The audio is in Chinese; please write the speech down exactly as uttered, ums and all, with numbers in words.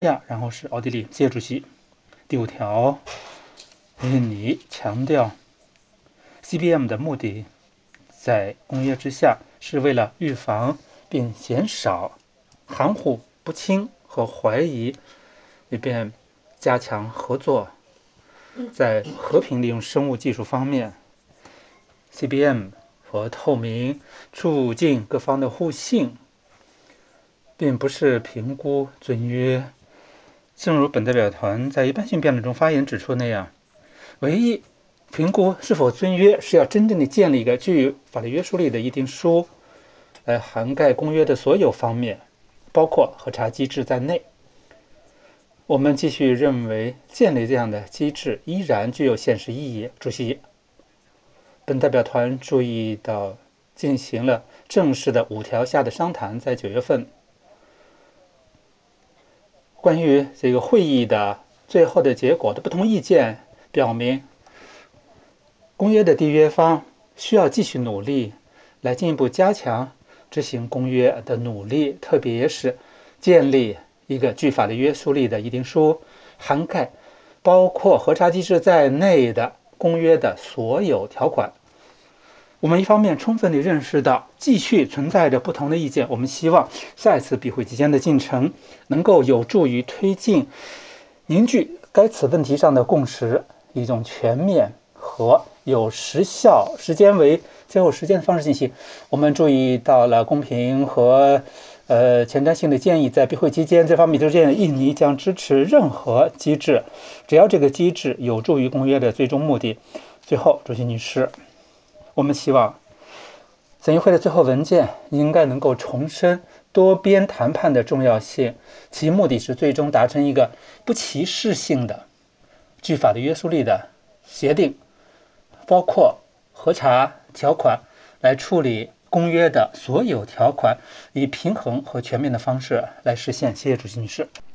亚，然后是奥地利。谢谢主席。第五条，印尼强调 C B M 的目的在公约之下是为了预防并减少含糊不清和怀疑，以便加强合作。在和平利用生物技术方面 ，C B M 和透明促进各方的互信，并不是评估尊约。正如本代表团在一般性辩论中发言指出那样，唯一评估是否尊约是要真正的建立一个具法律约束力的议定书，来涵盖公约的所有方面，包括核查机制在内。我们继续认为，建立这样的机制依然具有现实意义。主席，本代表团注意到，进行了正式的五条下的商谈，在九月份。关于这个会议的最后的结果的不同意见，表明公约的缔约方需要继续努力，来进一步加强执行公约的努力，特别是建立一个具法律约束力的议定书，涵盖包括核查机制在内的公约的所有条款。我们一方面充分地认识到继续存在着不同的意见，我们希望下一次闭会期间的进程能够有助于推进凝聚该此问题上的共识，一种全面和有时效、时间为最后时间的方式进行。我们注意到了公平和呃前瞻性的建议，在闭会期间，这方面就建议印尼将支持任何机制，只要这个机制有助于公约的最终目的。最后，主席女士，我们希望审议会的最后文件应该能够重申多边谈判的重要性，其目的是最终达成一个不歧视性的具法律约束力的协定，包括核查条款来处理公约的所有条款，以平衡和全面的方式来实现。谢谢主席女士。